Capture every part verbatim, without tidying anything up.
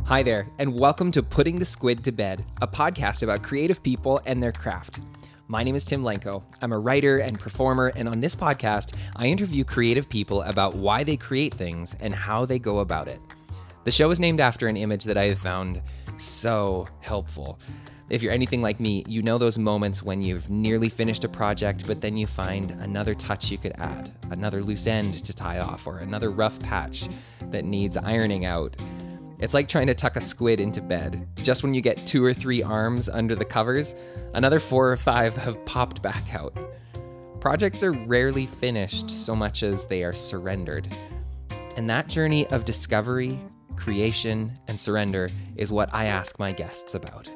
Hi there, and welcome to Putting the Squid to Bed, a podcast about creative people and their craft. My name is Tim Lenko. I'm a writer and performer, and on this podcast, I interview creative people about why they create things and how they go about it. The show is named after an image that I have found so helpful. If you're anything like me, you know those moments when you've nearly finished a project, but then you find another touch you could add, another loose end to tie off, or another rough patch that needs ironing out. It's like trying to tuck a squid into bed. Just when you get two or three arms under the covers, another four or five have popped back out. Projects are rarely finished so much as they are surrendered. And that journey of discovery, creation, and surrender is what I ask my guests about.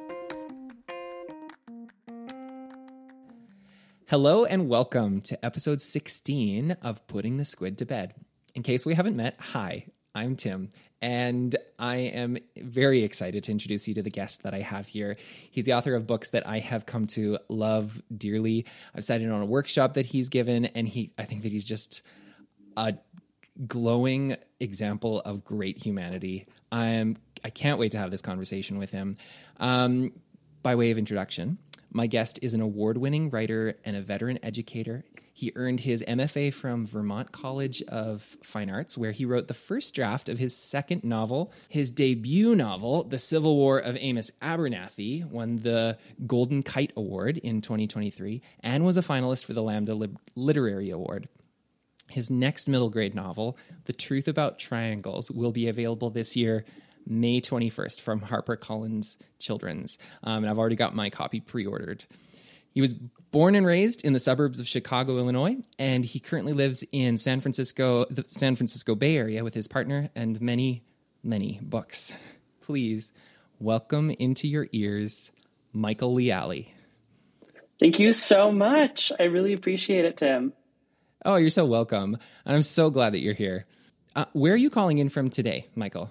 Hello and welcome to episode sixteen of Putting the Squid to Bed. In case we haven't met, hi, I'm Tim, and I am very excited to introduce you to the guest that I have here. He's the author of books that I have come to love dearly. I've sat in on a workshop that he's given, and he I think that he's just a glowing example of great humanity. I'm I can't wait to have this conversation with him. Um, by way of introduction, my guest is an award-winning writer and a veteran educator. He earned his M F A from Vermont College of Fine Arts, where he wrote the first draft of his second novel. His debut novel, The Civil War of Amos Abernathy, won the Golden Kite Award in twenty twenty-three and was a finalist for the Lambda Lib- Literary Award. His next middle grade novel, The Truth About Triangles, will be available this year, May twenty-first, from HarperCollins Children's. Um, and I've already got my copy pre-ordered. He was born and raised in the suburbs of Chicago, Illinois, and he currently lives in San Francisco, the San Francisco Bay Area with his partner and many, many books. Please welcome into your ears, Michael Leali. Thank you so much. I really appreciate it, Tim. Oh, you're so welcome. I'm so glad that you're here. Uh, where are you calling in from today, Michael?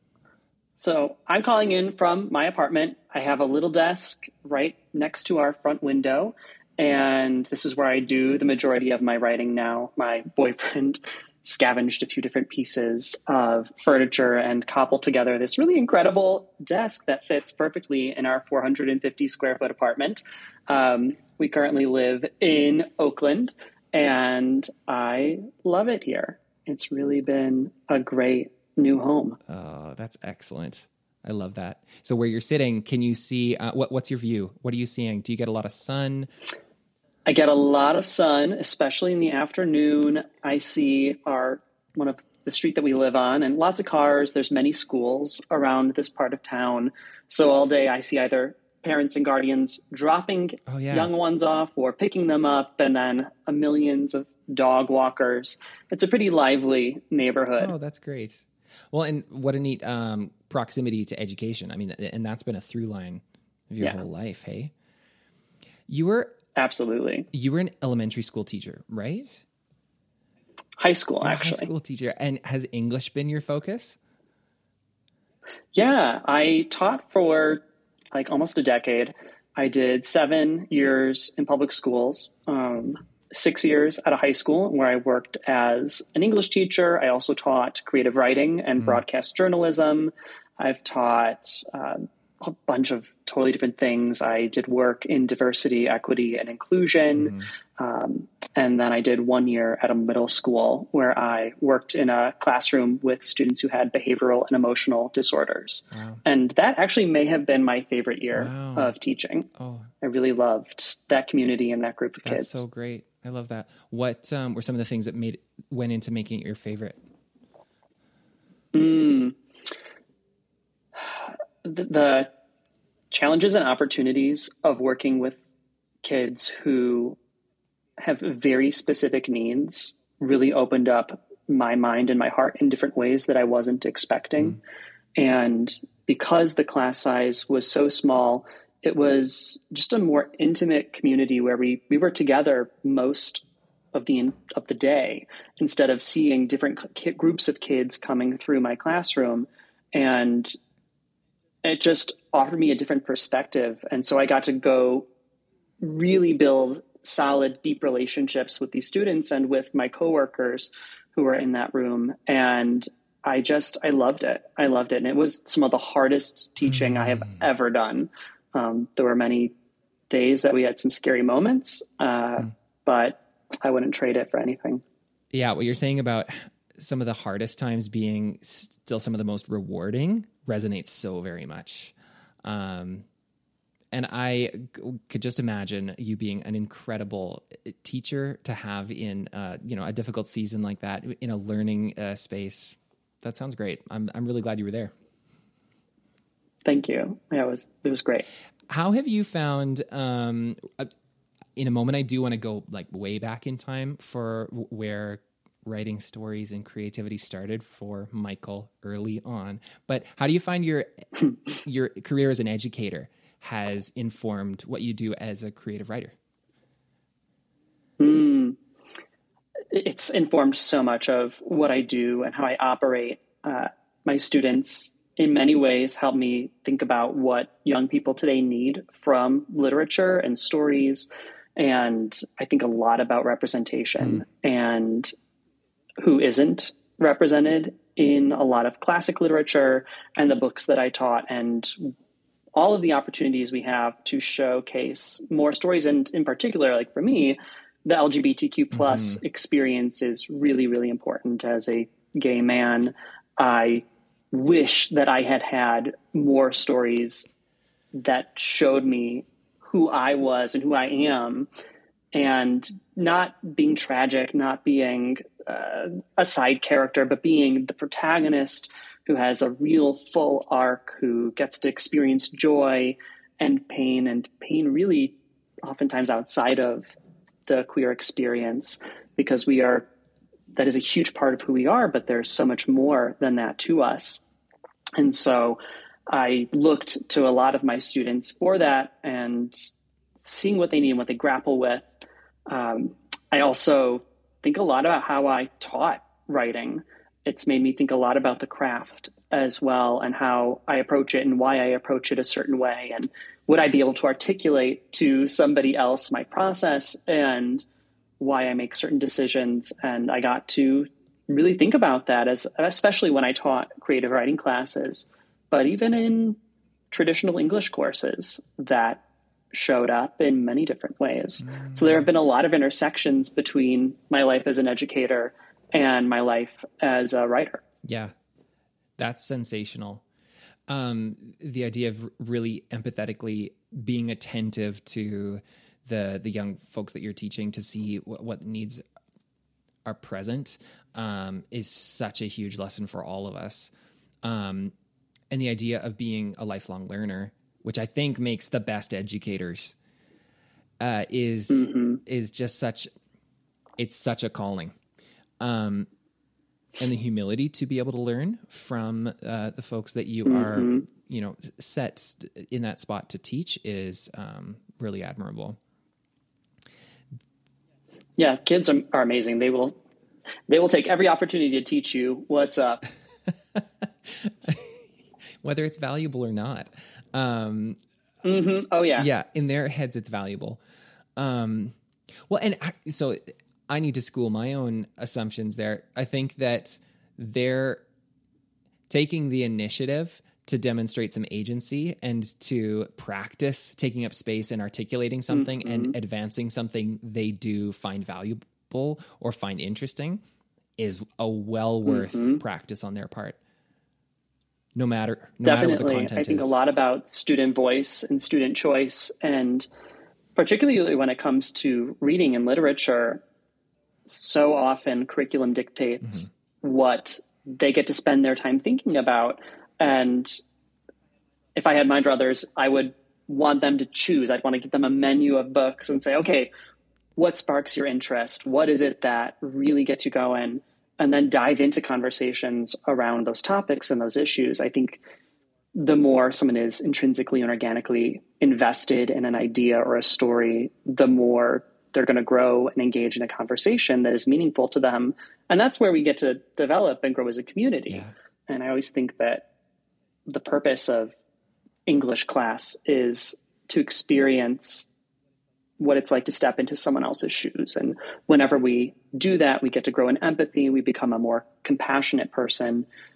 So I'm calling in from my apartment. I have a little desk right next to our front window, and this is where I do the majority of my writing now. My boyfriend scavenged a few different pieces of furniture and cobbled together this really incredible desk that fits perfectly in our four hundred fifty square foot apartment. Um, we currently live in Oakland, and I love it here. It's really been a great new home. Oh, that's excellent. I love that. So where you're sitting, can you see, uh, what, what's your view? What are you seeing? Do you get a lot of sun? I get a lot of sun, especially in the afternoon. I see our, one of the street that we live on, and lots of cars. There's many schools around this part of town. So all day I see either parents and guardians dropping oh, yeah. young ones off or picking them up, and then a millions of dog walkers. It's a pretty lively neighborhood. Oh, that's great. Well, and what a neat um, proximity to education. I mean, and that's been a through line of your yeah. whole life, hey? You were... Absolutely. You were an elementary school teacher, right? High school, You're actually. High school teacher. And has English been your focus? Yeah, I taught for like almost a decade. I did seven years in public schools, um, six years at a high school where I worked as an English teacher. I also taught creative writing and mm. broadcast journalism. I've taught uh, a bunch of totally different things. I did work in diversity, equity, and inclusion. Mm. Um, and then I did one year at a middle school where I worked in a classroom with students who had behavioral and emotional disorders. Wow. And that actually may have been my favorite year wow. of teaching. Oh. I really loved that community and that group of That's kids. That's so great. I love that. What um, were some of the things that made went into making it your favorite? Mm. The, the challenges and opportunities of working with kids who have very specific needs really opened up my mind and my heart in different ways that I wasn't expecting. Mm. And because the class size was so small, it was just a more intimate community where we, we were together most of the of the day instead of seeing different ki- groups of kids coming through my classroom. And it just offered me a different perspective. And so I got to go really build solid, deep relationships with these students and with my coworkers who were in that room. And I just, I loved it. I loved it. And it was some of the hardest teaching mm. I have ever done. Um, there were many days that we had some scary moments, uh, mm. but I wouldn't trade it for anything. Yeah. What you're saying about some of the hardest times being still some of the most rewarding resonates so very much. Um, and I g- could just imagine you being an incredible teacher to have in, uh, you know, a difficult season like that in a learning uh, space. That sounds great. I'm I'm really glad you were there. Thank you. Yeah, it was it was great. How have you found? Um, in a moment, I do want to go like way back in time for where writing stories and creativity started for Michael early on. But how do you find your your career as an educator has informed what you do as a creative writer? Mm. It's informed so much of what I do and how I operate. Uh, my students, in many ways, help me think about what young people today need from literature and stories. And I think a lot about representation mm. and who isn't represented in a lot of classic literature and the books that I taught, and all of the opportunities we have to showcase more stories. And in particular, like for me, the L G B T Q plus mm-hmm. experience is really, really important. As a gay man, I wish that I had had more stories that showed me who I was and who I am, and not being tragic, not being uh, a side character, but being the protagonist who has a real full arc, who gets to experience joy and pain, and pain really oftentimes outside of the queer experience, because we are, that is a huge part of who we are, but there's so much more than that to us. And so I looked to a lot of my students for that, and seeing what they need and what they grapple with. Um, I also think a lot about how I taught writing. It's made me think a lot about the craft as well, and how I approach it and why I approach it a certain way. And would I be able to articulate to somebody else my process and why I make certain decisions? And I got to really think about that, as especially when I taught creative writing classes, but even in traditional English courses, that showed up in many different ways. Mm. So there have been a lot of intersections between my life as an educator and my life as a writer. Yeah, that's sensational. Um, the idea of really empathetically being attentive to the the young folks that you're teaching to see what, what needs are present um, is such a huge lesson for all of us. Um, and the idea of being a lifelong learner, which I think makes the best educators, uh, is mm-hmm. is just such, it's such a calling. Um, and the humility to be able to learn from uh, the folks that you mm-hmm. are, you know, set in that spot to teach is um, really admirable. Yeah, kids are, are amazing. They will, they will take every opportunity to teach you what's up, whether it's valuable or not. Um, mm-hmm. Oh yeah, yeah. In their heads, it's valuable. Um, well, and I, so. I need to school my own assumptions there. I think that they're taking the initiative to demonstrate some agency and to practice taking up space and articulating something mm-hmm. and advancing something they do find valuable or find interesting is a well worth mm-hmm. practice on their part. No matter, no Definitely. matter what the content I think is. A lot about student voice and student choice, and particularly when it comes to reading and literature. So often curriculum dictates mm-hmm. what they get to spend their time thinking about. And if I had my druthers, I would want them to choose. I'd want to give them a menu of books and say, okay, what sparks your interest? What is it that really gets you going? And then dive into conversations around those topics and those issues. I think the more someone is intrinsically and organically invested in an idea or a story, the more they're going to grow and engage in a conversation that is meaningful to them. And that's where we get to develop and grow as a community. Yeah. And I always think that the purpose of English class is to experience what it's like to step into someone else's shoes. And whenever we do that, we get to grow in empathy. We become a more compassionate person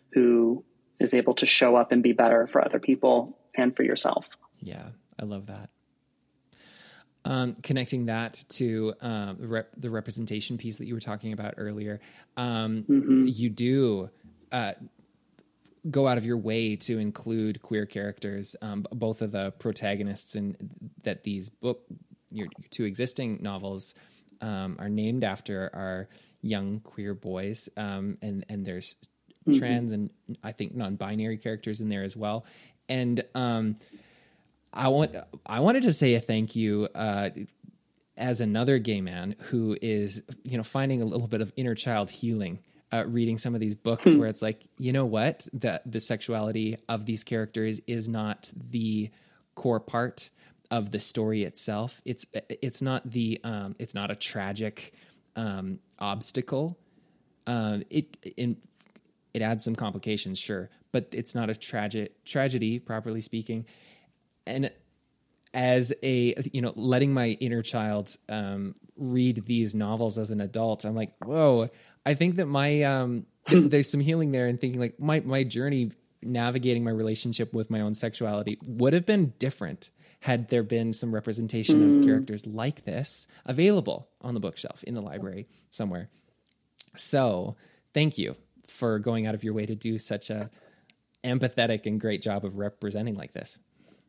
who is able to show up and be better for other people and for yourself. Yeah, I love that. Um, connecting that to um, the, rep- the representation piece that you were talking about earlier, um, mm-hmm. you do uh, go out of your way to include queer characters. Um, both of the protagonists in that these book, your two existing novels um, are named after are young queer boys, um, and and there's mm-hmm. trans and I think non-binary characters in there as well, and. Um, I want. I wanted to say a thank you uh, as another gay man who is, you know, finding a little bit of inner child healing, uh, reading some of these books where it's like, you know what, the the sexuality of these characters is not the core part of the story itself. It's it's not the um, it's not a tragic um, obstacle. Um, it in it adds some complications, sure, but it's not a tragic tragedy, properly speaking. And as a, you know, letting my inner child um, read these novels as an adult, I'm like, whoa, I think that my, um, th- there's some healing there, and thinking like my, my journey navigating my relationship with my own sexuality would have been different had there been some representation mm. of characters like this available on the bookshelf in the library somewhere. So thank you for going out of your way to do such a empathetic and great job of representing like this.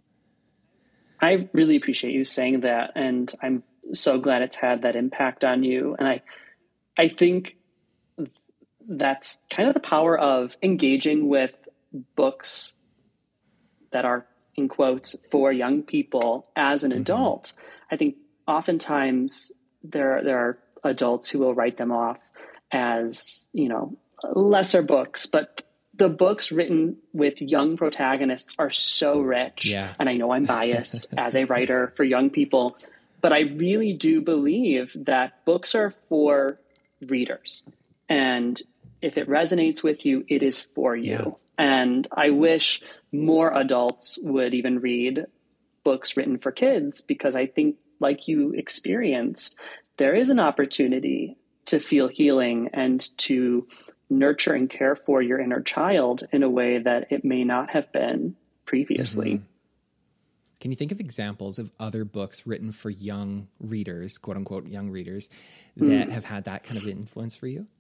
I really appreciate you saying that, and I'm so glad it's had that impact on you. And I, I think that's kind of the power of engaging with books that are, in quotes, for young people as an mm-hmm. adult. I think oftentimes there there are adults who will write them off as, you know, lesser books, but the books written with young protagonists are so rich. Yeah. And I know I'm biased as a writer for young people, but I really do believe that books are for readers. And if it resonates with you, it is for you. Yeah. And I wish more adults would even read books written for kids, because I think, like you experienced, there is an opportunity to feel healing and to nurture and care for your inner child in a way that it may not have been previously. Mm-hmm. Can you think of examples of other books written for young readers, quote unquote, young readers, that mm. have had that kind of influence for you?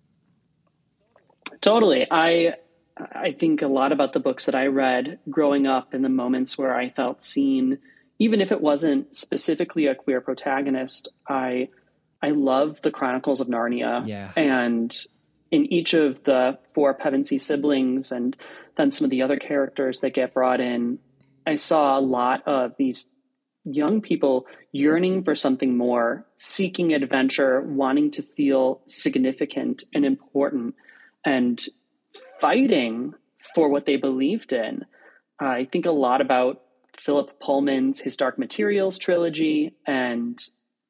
Totally. I, I think a lot about the books that I read growing up, in the moments where I felt seen, even if it wasn't specifically a queer protagonist. I, I love the Chronicles of Narnia. Yeah. And in each of the four Pevensey siblings, and then some of the other characters that get brought in, I saw a lot of these young people yearning for something more, seeking adventure, wanting to feel significant and important, and fighting for what they believed in. I think a lot about Philip Pullman's His Dark Materials trilogy, and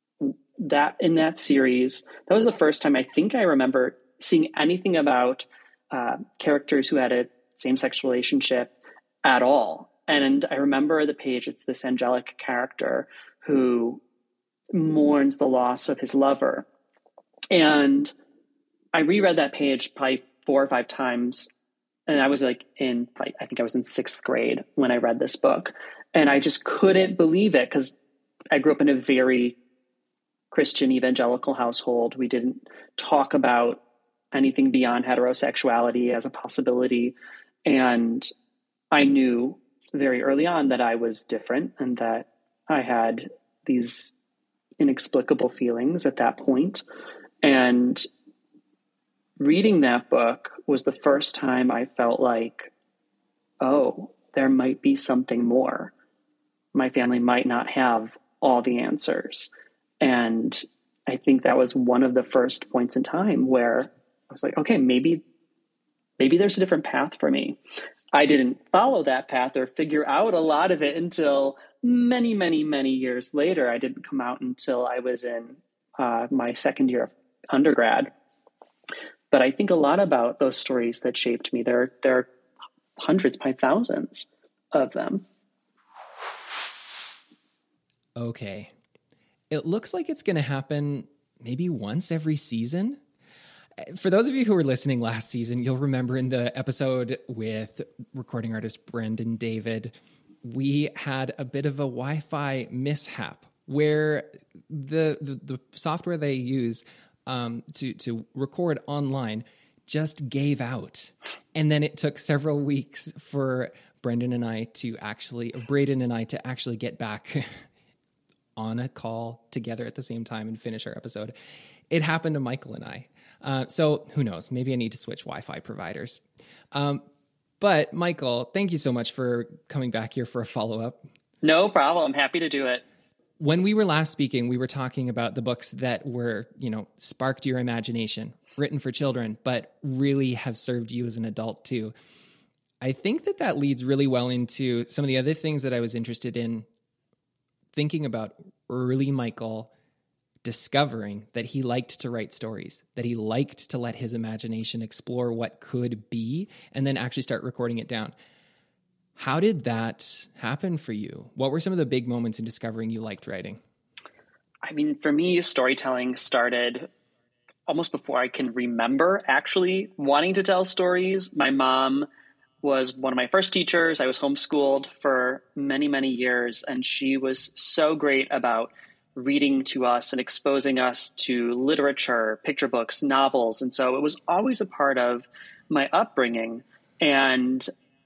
that in that series, that was the first time I think I remember seeing anything about uh, characters who had a same-sex relationship at all. And I remember the page, it's this angelic character who mourns the loss of his lover. And I reread that page probably four or five times. And I was like in, I think I was in sixth grade when I read this book. And I just couldn't believe it, because I grew up in a very Christian evangelical household. We didn't talk about anything beyond heterosexuality as a possibility. And I knew very early on that I was different, and that I had these inexplicable feelings at that point. And reading that book was the first time I felt like, oh, there might be something more. My family might not have all the answers. And I think that was one of the first points in time where I was like, okay, maybe, maybe there's a different path for me. I didn't follow that path or figure out a lot of it until many, many, many years later. I didn't come out until I was in uh, my second year of undergrad. But I think a lot about those stories that shaped me. There, there are hundreds, probably thousands of them. Okay. It looks like it's going to happen maybe once every season. For those of you who were listening last season, you'll remember in the episode with recording artist Brendan David, we had a bit of a Wi-Fi mishap where the the, the software they use um, to to record online just gave out, and then it took several weeks for Brendan and I to actually, or Braden and I to actually get back on a call together at the same time and finish our episode. It happened to Michael and I. Uh, so who knows? Maybe I need to switch Wi-Fi providers. Um, but Michael, thank you so much for coming back here for a follow-up. No problem. I'm happy to do it. When we were last speaking, we were talking about the books that were, you know, sparked your imagination, written for children, but really have served you as an adult too. I think that that leads really well into some of the other things that I was interested in thinking about early Michael discovering that he liked to write stories, that he liked to let his imagination explore what could be, and then actually start recording it down. How did that happen for you? What were some of the big moments in discovering you liked writing? I mean, for me, storytelling started almost before I can remember actually wanting to tell stories. My mom was one of my first teachers. I was homeschooled for many, many years, and she was so great about reading to us and exposing us to literature, picture books, novels. And so it was always a part of my upbringing. And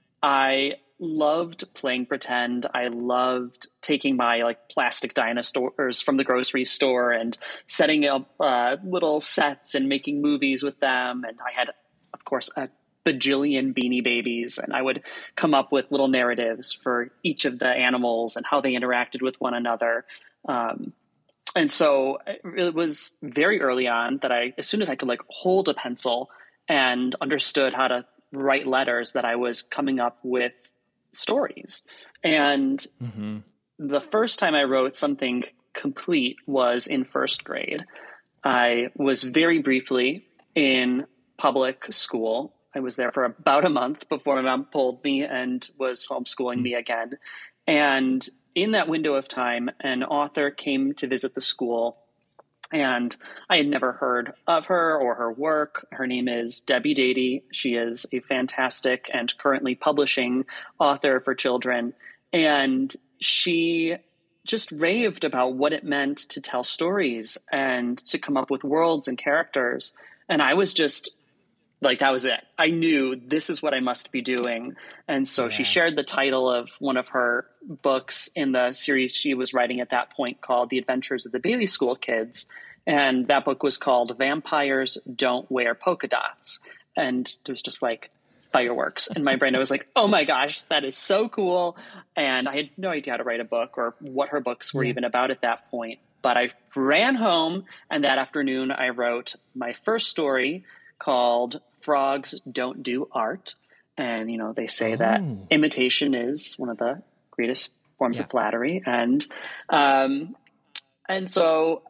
I loved playing pretend. I loved taking my like plastic dinosaurs from the grocery store and setting up uh, little sets and making movies with them. And I had, of course, a bajillion Beanie Babies, and I would come up with little narratives for each of the animals and how they interacted with one another. Um, and so it was very early on that I, as soon as I could like hold a pencil and understood how to write letters, that I was coming up with stories. And mm-hmm. the first time I wrote something complete was in first grade. I was very briefly in public school. I was there for about a month before my mom pulled me and was homeschooling mm-hmm. me again. And in that window of time, an author came to visit the school, and I had never heard of her or her work. Her name is Debbie Dady. She is a fantastic and currently publishing author for children. And she just raved about what it meant to tell stories and to come up with worlds and characters. And I was just like, that was it. I knew this is what I must be doing. And so yeah. she shared the title of one of her books in the series she was writing at that point called The Adventures of the Bailey School Kids. And that book was called Vampires Don't Wear Polka Dots. And it was just like fireworks in my brain. I was like, oh my gosh, that is so cool. And I had no idea how to write a book or what her books were yeah. even about at that point. But I ran home, and that afternoon I wrote my first story called Frogs Don't Do Art. And, you know, they say oh. that imitation is one of the greatest forms yeah. of flattery. And, um, and so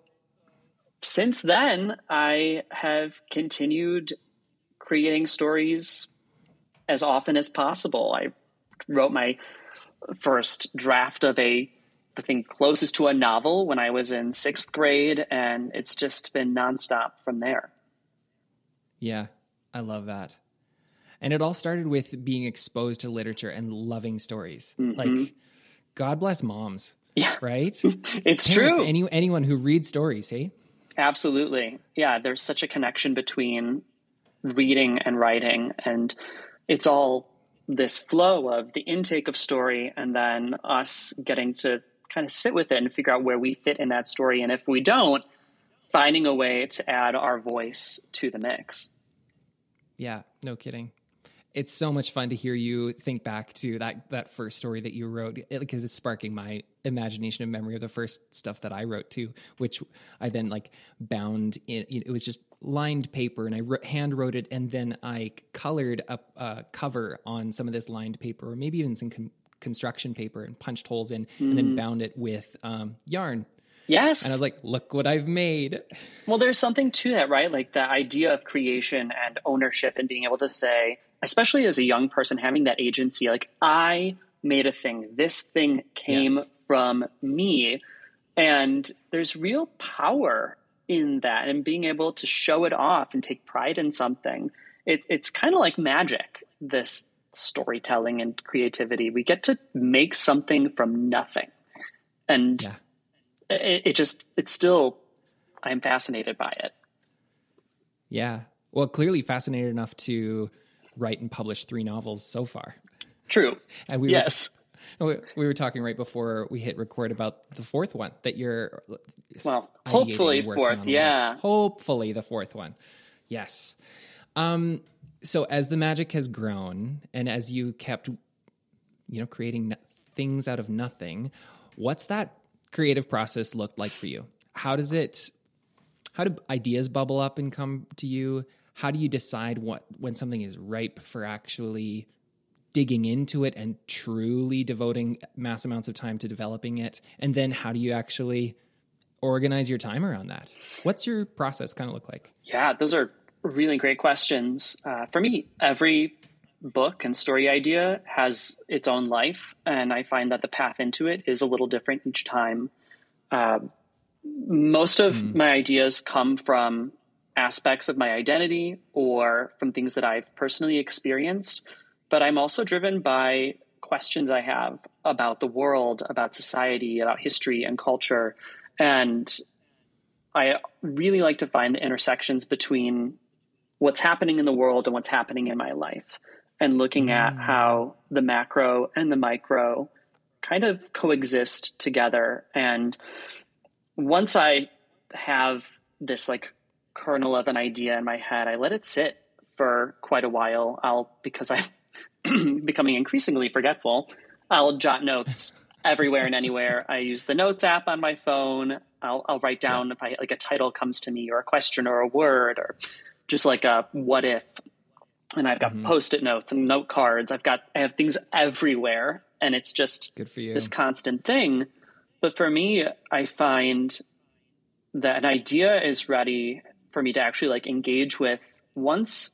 since then, I have continued creating stories as often as possible. I wrote my first draft of a, the thing closest to a novel when I was in sixth grade, and it's just been nonstop from there. Yeah, I love that. And it all started with being exposed to literature and loving stories. Mm-hmm. Like, God bless moms. Yeah. Right? It's Parents, true. Any, anyone who reads stories, hey? Absolutely. Yeah, there's such a connection between reading and writing, and it's all this flow of the intake of story and then us getting to kind of sit with it and figure out where we fit in that story. And if we don't, finding a way to add our voice to the mix. Yeah, no kidding. It's so much fun to hear you think back to that that first story that you wrote, because it's sparking my imagination and memory of the first stuff that I wrote too, which I then like bound in. It was just lined paper, and I wrote, hand wrote it, and then I colored a, a cover on some of this lined paper, or maybe even some con- construction paper, and punched holes in, mm. and then bound it with um, yarn. Yes. And I was like, look what I've made. Well, there's something to that, right? Like the idea of creation and ownership, and being able to say, especially as a young person, having that agency, like, I made a thing. This thing came yes. from me. And there's real power in that and being able to show it off and take pride in something. It, it's kind of like magic, this storytelling and creativity. We get to make something from nothing. And yeah. it, it just, it's still, I'm fascinated by it. Yeah. Well, clearly fascinated enough to write and publish three novels so far. True. And we yes. were, t- we were talking right before we hit record about the fourth one that you're well, hopefully fourth. Yeah. Hopefully the fourth one. Yes. Um, so as the magic has grown and as you kept, you know, creating no- things out of nothing, what's that creative process look like for you? How does it, how do ideas bubble up and come to you? How do you decide what, when something is ripe for actually digging into it and truly devoting mass amounts of time to developing it? And then how do you actually organize your time around that? What's your process kind of look like? Yeah, those are really great questions. Uh, for me, every book and story idea has its own life, and I find that the path into it is a little different each time. Uh, most of mm. my ideas come from aspects of my identity or from things that I've personally experienced, but I'm also driven by questions I have about the world, about society, about history and culture. And I really like to find the intersections between what's happening in the world and what's happening in my life, and looking mm. at how the macro and the micro kind of coexist together. And once I have this like kernel of an idea in my head, I let it sit for quite a while. I'll, because I'm becoming increasingly forgetful, I'll jot notes everywhere and anywhere. I use the notes app on my phone. I'll, I'll write down yeah. if I like a title comes to me, or a question or a word, or just like a what if. And I've got mm-hmm. Post-it notes and note cards. I've got, I have things everywhere, and it's just good for you. This constant thing. But for me, I find that an idea is ready for me to actually like engage with once,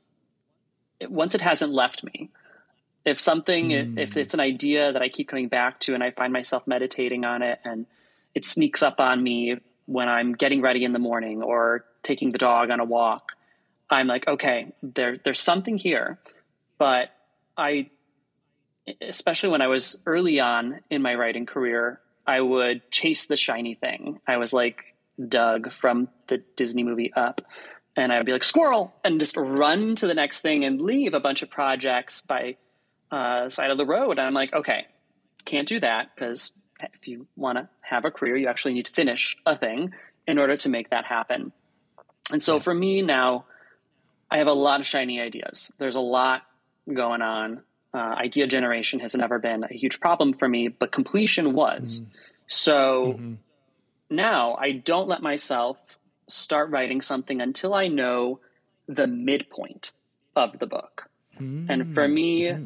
once it hasn't left me. If something, mm. if it's an idea that I keep coming back to and I find myself meditating on it and it sneaks up on me when I'm getting ready in the morning or taking the dog on a walk, I'm like, okay, there, there's something here. But I, especially when I was early on in my writing career, I would chase the shiny thing. I was like Doug from the Disney movie Up. And I would be like, squirrel, and just run to the next thing and leave a bunch of projects by uh, side of the road. And I'm like, okay, can't do that, because if you want to have a career, you actually need to finish a thing in order to make that happen. And so yeah. for me now, I have a lot of shiny ideas. There's a lot going on. Uh, idea generation has never been a huge problem for me, but completion was. Mm-hmm. So mm-hmm. now I don't let myself start writing something until I know the midpoint of the book. Mm-hmm. And for me, mm-hmm.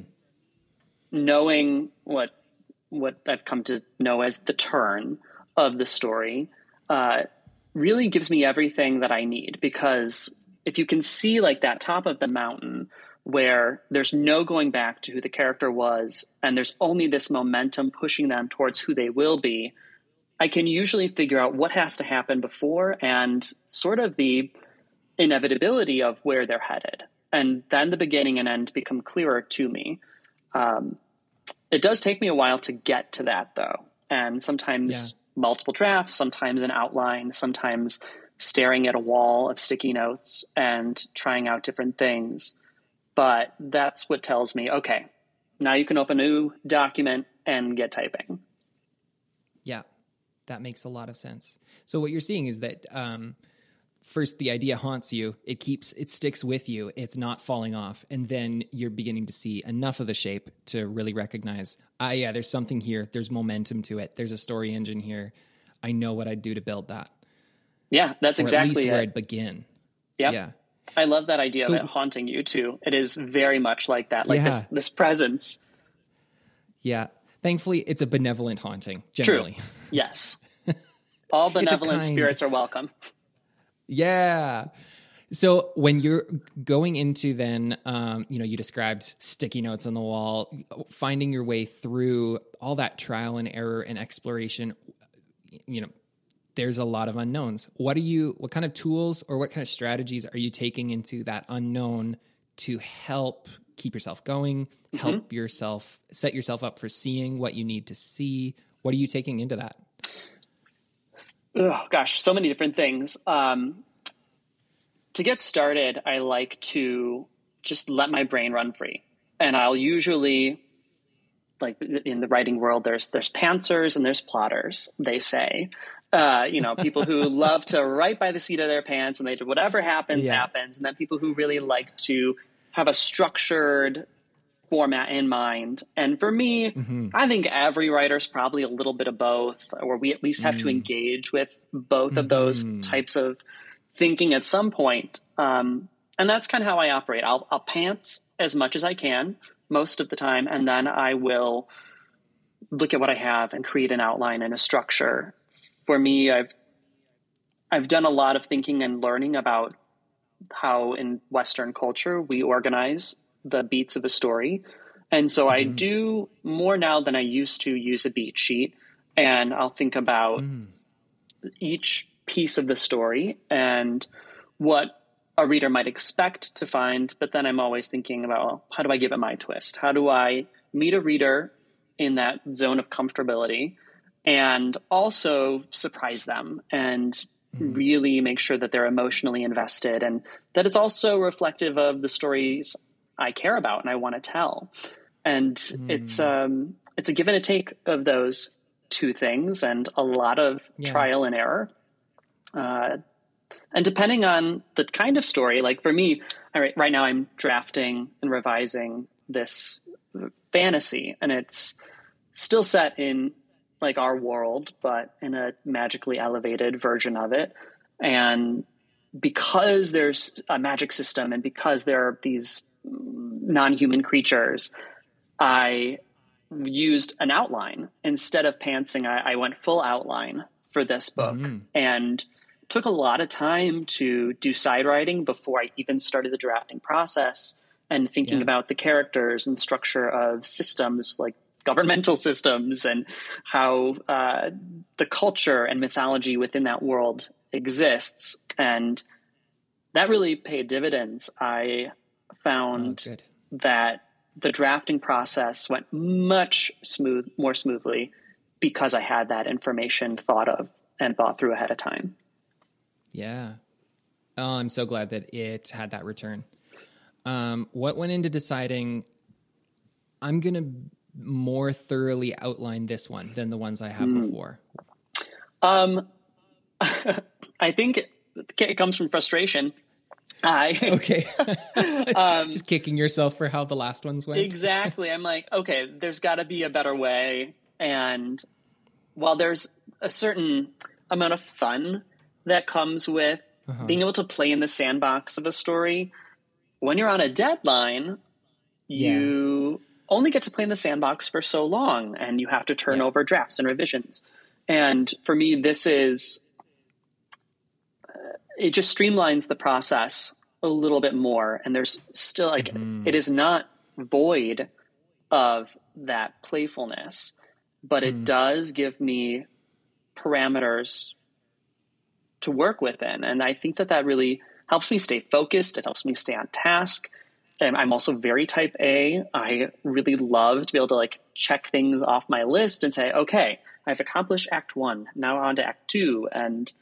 knowing what what I've come to know as the turn of the story uh, really gives me everything that I need, because if you can see like that top of the mountain where there's no going back to who the character was and there's only this momentum pushing them towards who they will be, I can usually figure out what has to happen before and sort of the inevitability of where they're headed. And then the beginning and end become clearer to me. Um, it does take me a while to get to that, though. And sometimes yeah. multiple drafts, sometimes an outline, sometimes staring at a wall of sticky notes and trying out different things. But that's what tells me, okay, now you can open a new document and get typing. Yeah, that makes a lot of sense. So what you're seeing is that um, first the idea haunts you. It keeps, it sticks with you. It's not falling off. And then you're beginning to see enough of the shape to really recognize, ah, yeah, there's something here. There's momentum to it. There's a story engine here. I know what I'd do to build that. Yeah, that's or exactly at least it. where I'd begin. Yep. Yeah. I love that idea so, of it haunting you too. It is very much like that, like yeah. this, this presence. Yeah. Thankfully, it's a benevolent haunting, generally. True. Yes. All benevolent kind... spirits are welcome. Yeah. So when you're going into then, um, you know, you described sticky notes on the wall, finding your way through all that trial and error and exploration, you know, there's a lot of unknowns. What are you, what kind of tools or what kind of strategies are you taking into that unknown to help keep yourself going, help mm-hmm. yourself, set yourself up for seeing what you need to see? What are you taking into that? Oh, gosh, so many different things. Um, to get started, I like to just let my brain run free. And I'll usually, like in the writing world, there's there's pantsers and there's plotters, they say. Uh, you know, people who love to write by the seat of their pants and they do whatever happens, yeah. happens. And then people who really like to have a structured format in mind. And for me, mm-hmm. I think every writer's probably a little bit of both, or we at least have mm. to engage with both mm-hmm. of those types of thinking at some point. Um, and that's kind of how I operate. I'll, I'll pants as much as I can most of the time, and then I will look at what I have and create an outline and a structure. For me, I've I've done a lot of thinking and learning about how in Western culture we organize the beats of a story. And so mm. I do more now than I used to use a beat sheet, and I'll think about mm. each piece of the story and what a reader might expect to find. But then I'm always thinking about, well, how do I give it my twist? How do I meet a reader in that zone of comfortability and also surprise them and mm. really make sure that they're emotionally invested and that it's also reflective of the stories I care about and I want to tell. And mm. it's um, it's a give and a take of those two things and a lot of yeah. trial and error. Uh, and depending on the kind of story, like for me, right, right now I'm drafting and revising this fantasy, and it's still set in like our world, but in a magically elevated version of it. And because there's a magic system and because there are these non-human creatures, I used an outline. Instead of pantsing, I, I went full outline for this book mm-hmm. and took a lot of time to do side writing before I even started the drafting process and thinking yeah. about the characters and structure of systems like governmental systems and how uh, the culture and mythology within that world exists. And that really paid dividends. I found oh, that the drafting process went much smooth, more smoothly because I had that information thought of and thought through ahead of time. Yeah. Oh, I'm so glad that it had that return. Um, what went into deciding I'm going to more thoroughly outline this one than the ones I have mm. before? Um, I think it, it comes from frustration. I okay. um, Just kicking yourself for how the last ones went. Exactly. I'm like, okay, there's got to be a better way. And while there's a certain amount of fun that comes with uh-huh. being able to play in the sandbox of a story, when you're on a deadline, yeah. you only get to play in the sandbox for so long, and you have to turn yeah. over drafts and revisions. And for me, this is, uh, it just streamlines the process a little bit more. And there's still like, mm-hmm. it is not void of that playfulness, but mm. it does give me parameters to work within. And I think that that really helps me stay focused. It helps me stay on task. And I'm also very type A. I really love to be able to like check things off my list and say, okay, I've accomplished act one, now on to act two. And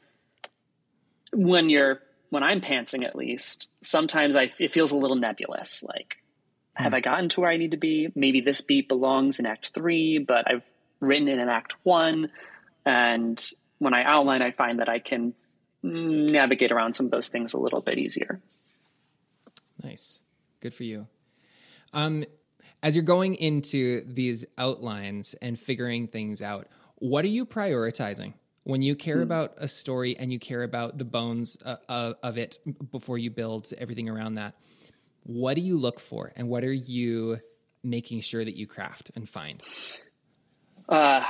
when you're, when I'm pantsing at least, sometimes I, it feels a little nebulous. Like, hmm. have I gotten to where I need to be? Maybe this beat belongs in act three, but I've written it in act one. And when I outline, I find that I can navigate around some of those things a little bit easier. Nice. Good for you. Um, as you're going into these outlines and figuring things out, what are you prioritizing when you care mm. about a story and you care about the bones uh, uh, of it before you build everything around that? What do you look for, and what are you making sure that you craft and find? Uh,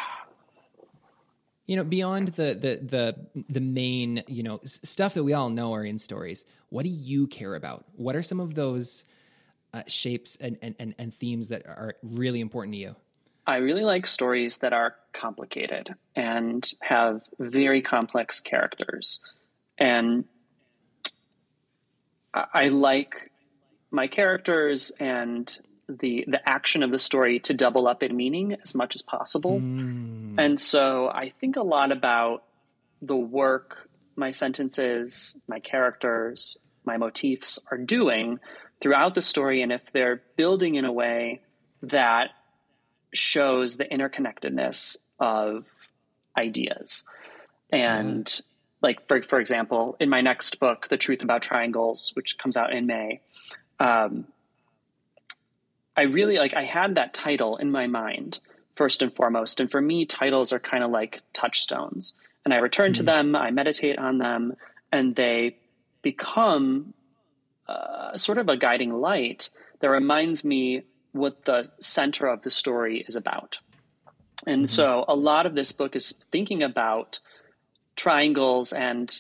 you know, beyond the the the the main, you know, s- stuff that we all know are in stories, what do you care about? What are some of those uh, shapes and, and, and, and themes that are really important to you? I really like stories that are complicated and have very complex characters. And I, I like my characters and the the action of the story to double up in meaning as much as possible. Mm. And so I think a lot about the work my sentences, my characters, my motifs are doing throughout the story, and if they're building in a way that shows the interconnectedness of ideas. And yeah. like, for, for example, in my next book, The Truth About Triangles, which comes out in May, um, I really like, I had that title in my mind first and foremost. And for me, titles are kind of like touchstones. And I return mm-hmm. to them, I meditate on them, and they become uh, sort of a guiding light that reminds me what the center of the story is about. And mm-hmm. so a lot of this book is thinking about triangles and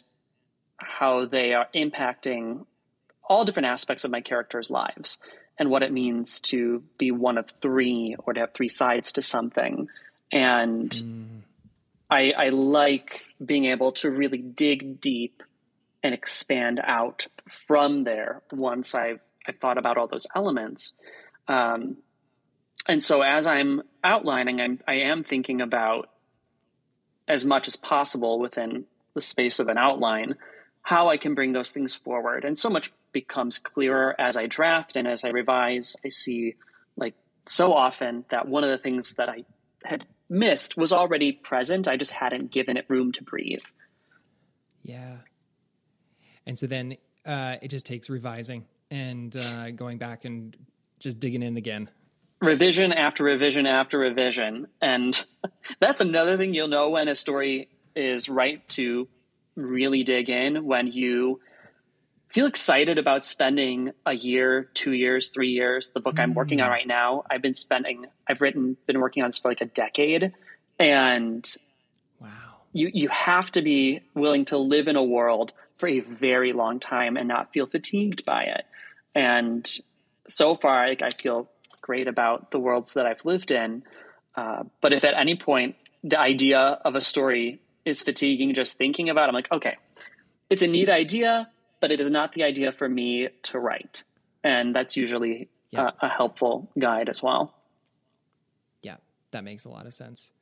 how they are impacting all different aspects of my characters' lives and what it means to be one of three or to have three sides to something. And mm. I, I like being able to really dig deep and expand out from there once I've, I've thought about all those elements. Um, and so as I'm outlining, I'm, I am thinking about as much as possible within the space of an outline, how I can bring those things forward. And so much becomes clearer as I draft and as I revise. I see like so often that one of the things that I had missed was already present. I just hadn't given it room to breathe. Yeah. And so then uh, it just takes revising and uh, going back and just digging in again. Revision after revision after revision. And that's another thing you'll know when a story is right to really dig in, when you feel excited about spending a year, two years, three years. The book mm. I'm working on right now, I've been spending, I've written, been working on this for like a decade. And wow, you, you have to be willing to live in a world for a very long time and not feel fatigued by it. And so far, like, I feel great about the worlds that I've lived in. Uh, but if at any point the idea of a story is fatiguing just thinking about it, I'm like, okay, it's a neat idea, but it is not the idea for me to write. And that's usually yeah. a, a helpful guide as well. Yeah, that makes a lot of sense.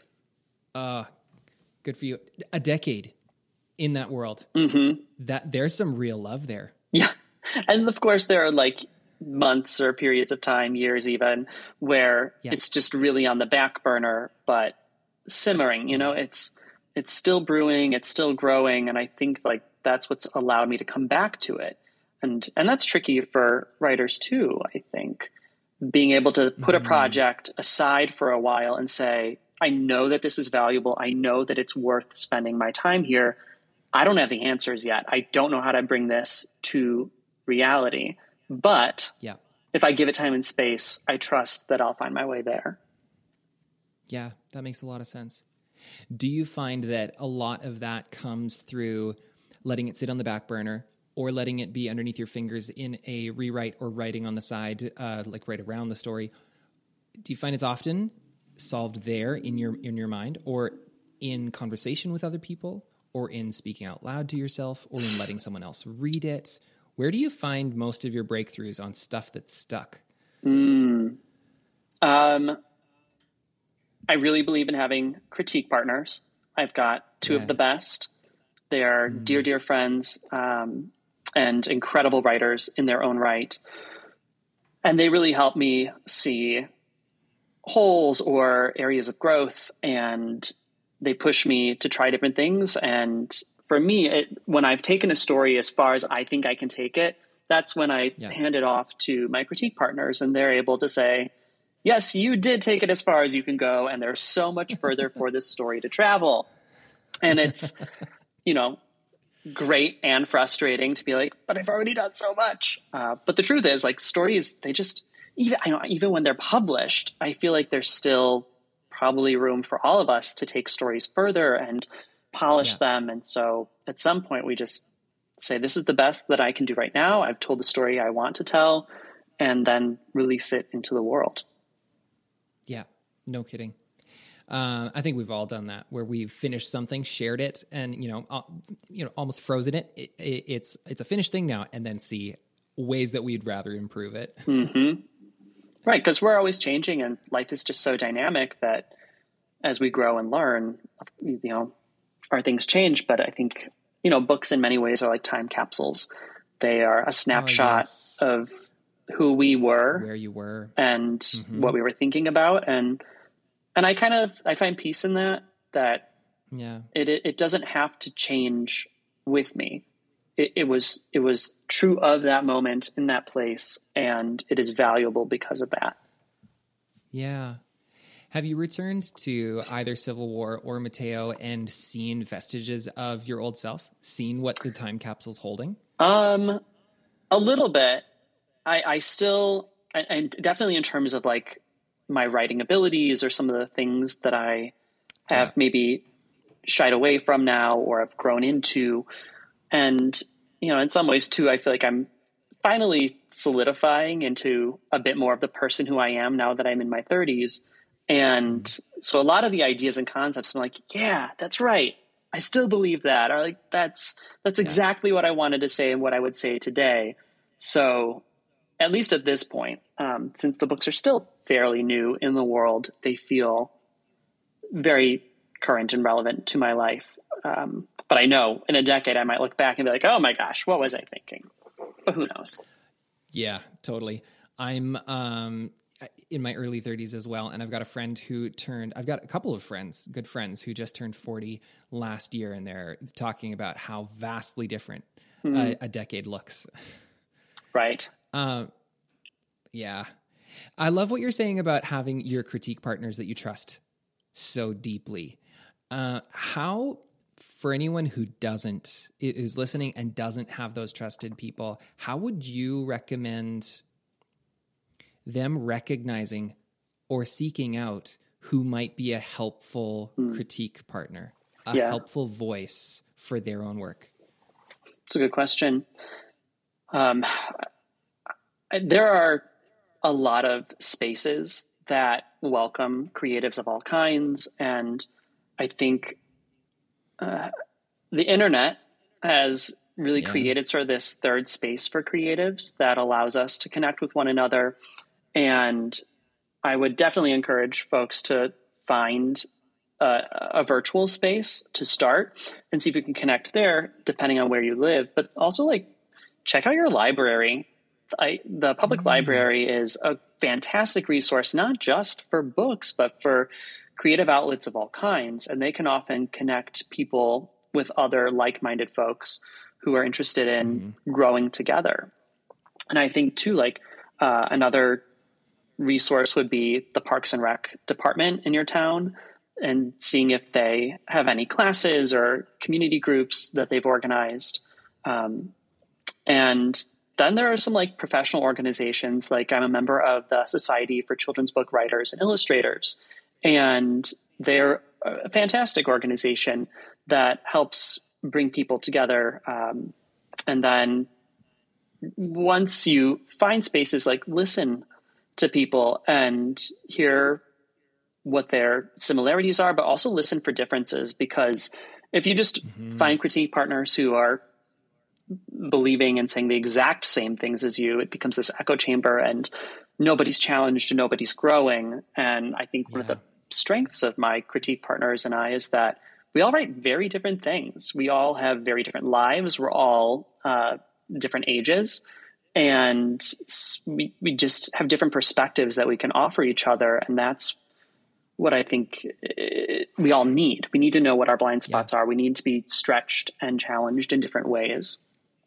Uh, good for you. A decade in that world. Mm-hmm. That there's some real love there. Yeah. And of course there are like months or periods of time, years even, where yeah. it's just really on the back burner, but simmering, you know, it's, it's still brewing, it's still growing. And I think like that's what's allowed me to come back to it. And, and that's tricky for writers too, I think, being able to put mm-hmm. a project aside for a while and say, I know that this is valuable. I know that it's worth spending my time here. I don't have the answers yet. I don't know how to bring this to reality, but yeah. if I give it time and space, I trust that I'll find my way there. Yeah, that makes a lot of sense. Do you find that a lot of that comes through letting it sit on the back burner or letting it be underneath your fingers in a rewrite or writing on the side, uh, like right around the story? Do you find it's often solved there in your, in your mind, or in conversation with other people, or in speaking out loud to yourself, or in letting someone else read it? Where do you find most of your breakthroughs on stuff that's stuck? Mm. Um, I really believe in having critique partners. I've got two yeah. of the best. They are mm. dear, dear friends, um, and incredible writers in their own right. And they really help me see holes or areas of growth, and they push me to try different things. And for me, it, when I've taken a story as far as I think I can take it, that's when I yeah. hand it off to my critique partners, and they're able to say, yes, you did take it as far as you can go, and there's so much further for this story to travel. And it's, you know, great and frustrating to be like, but I've already done so much. Uh, but the truth is, like, stories, they just, even, I know, even when they're published, I feel like there's still probably room for all of us to take stories further and polish yeah. them. And so at some point we just say, this is the best that I can do right now. I've told the story I want to tell, and then release it into the world. Yeah. No kidding. Uh, I think we've all done that, where we've finished something, shared it, and you know, uh, you know, almost frozen it. It, it. It's it's a finished thing now, and then see ways that we'd rather improve it. Mm-hmm. Right, because we're always changing, and life is just so dynamic that as we grow and learn, you know, our things change. But I think, you know, books in many ways are like time capsules. They are a snapshot oh, yes. of who we were, where you were, and mm-hmm. what we were thinking about, and and I kind of I find peace in that. That yeah, it it, it doesn't have to change with me. It, it was it was true of that moment in that place, and it is valuable because of that. Yeah. Have you returned to either Civil War or Mateo and seen vestiges of your old self? Seen what the time capsule's holding? Um, a little bit. I, I still, and definitely in terms of like my writing abilities or some of the things that I have yeah. maybe shied away from now or have grown into. And, you know, in some ways too, I feel like I'm finally solidifying into a bit more of the person who I am now that I'm in my thirties. And mm-hmm. so a lot of the ideas and concepts, I'm like, yeah, that's right. I still believe that. Or like, that's, that's yeah. exactly what I wanted to say and what I would say today. So at least at this point, um, since the books are still fairly new in the world, they feel very current and relevant to my life. Um, but I know in a decade, I might look back and be like, oh my gosh, what was I thinking? But who knows? Yeah, totally. I'm um, in my early thirties as well. And I've got a friend who turned, I've got a couple of friends, good friends who just turned forty last year. And they're talking about how vastly different mm-hmm. a, a decade looks. Right. Um, yeah. I love what you're saying about having your critique partners that you trust so deeply. Uh, how, for anyone who doesn't, is listening and doesn't have those trusted people, how would you recommend them recognizing or seeking out who might be a helpful mm. critique partner, a yeah. helpful voice for their own work? It's a good question. Um, there are a lot of spaces that welcome creatives of all kinds. And I think uh, the internet has really yeah. created sort of this third space for creatives that allows us to connect with one another. And I would definitely encourage folks to find a, a virtual space to start and see if you can connect there, depending on where you live. But also, like, check out your library. I, the public mm. library is a fantastic resource, not just for books, but for creative outlets of all kinds. And they can often connect people with other like-minded folks who are interested in mm. growing together. And I think too, like uh, another resource would be the Parks and Rec department in your town, and seeing if they have any classes or community groups that they've organized. Um, and then there are some like professional organizations, like I'm a member of the Society for Children's Book Writers and Illustrators, and they're a fantastic organization that helps bring people together. Um, and then once you find spaces, like listen to people and hear what their similarities are, but also listen for differences, because if you just mm-hmm. find critique partners who are believing and saying the exact same things as you, it becomes this echo chamber and nobody's challenged and nobody's growing. And I think one yeah. of the strengths of my critique partners and I is that we all write very different things. We all have very different lives. We're all uh, different ages. And we, we just have different perspectives that we can offer each other. And that's what I think we all need. We need to know what our blind spots yeah. are. We need to be stretched and challenged in different ways.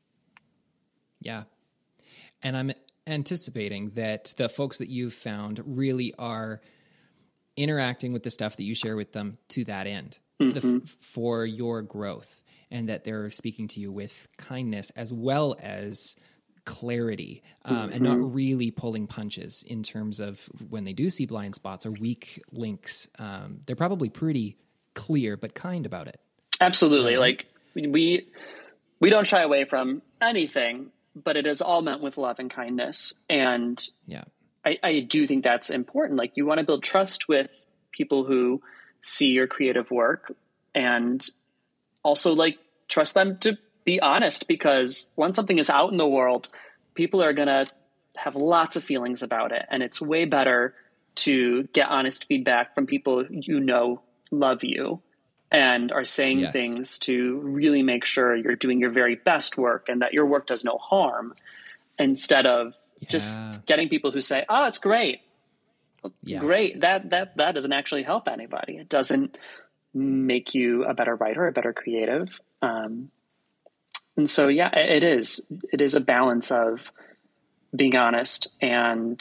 Yeah. And I'm anticipating that the folks that you've found really are interacting with the stuff that you share with them to that end, mm-hmm. the, f- for your growth, and that they're speaking to you with kindness as well as clarity, um, mm-hmm. and not really pulling punches in terms of when they do see blind spots or weak links. Um, they're probably pretty clear, but kind about it. Absolutely. Um, like we, we don't shy away from anything, but it is all meant with love and kindness. And yeah, I, I do think that's important. Like, you want to build trust with people who see your creative work, and also like trust them to be honest, because once something is out in the world, people are going to have lots of feelings about it. And it's way better to get honest feedback from people you know love you and are saying Yes. things to really make sure you're doing your very best work and that your work does no harm, instead of Yeah. just getting people who say, oh, it's great. Yeah. Great. That, that, that doesn't actually help anybody. It doesn't make you a better writer, a better creative. Um, and so, yeah, it is, it is a balance of being honest and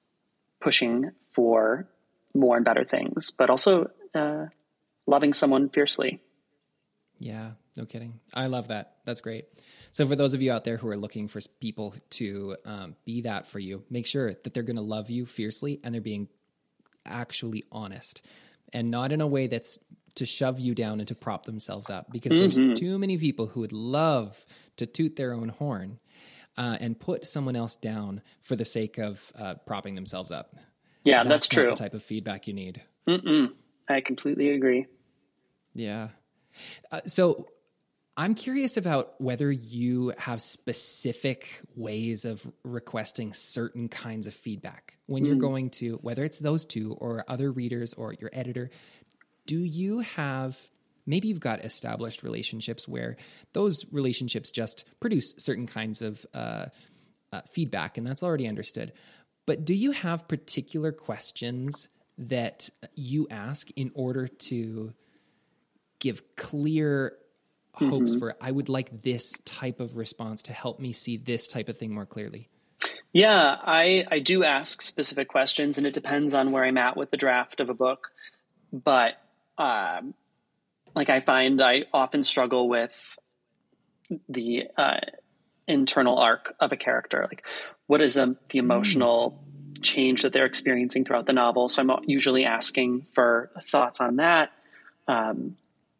pushing for more and better things, but also, uh, loving someone fiercely. Yeah, no kidding. I love that. That's great. So for those of you out there who are looking for people to um, be that for you, make sure that they're going to love you fiercely and they're being actually honest, and not in a way that's to shove you down and to prop themselves up, because Mm-hmm. there's too many people who would love to toot their own horn uh, and put someone else down for the sake of uh, propping themselves up. Yeah, That's, that's not true. the type of feedback you need. Mm-mm. I completely agree. Yeah. Uh, so I'm curious about whether you have specific ways of requesting certain kinds of feedback when you're going to, whether it's those two or other readers or your editor. Do you have, maybe you've got established relationships where those relationships just produce certain kinds of uh, uh, feedback, and that's already understood. But do you have particular questions that you ask in order to give clear hopes Mm-hmm. for, I would like this type of response to help me see this type of thing more clearly? Yeah, I, I do ask specific questions, and it depends on where I'm at with the draft of a book. But um, like I find I often struggle with the uh, internal arc of a character. Like, what is um, the emotional mm. change that they're experiencing throughout the novel? So I'm usually asking for thoughts on that. Um,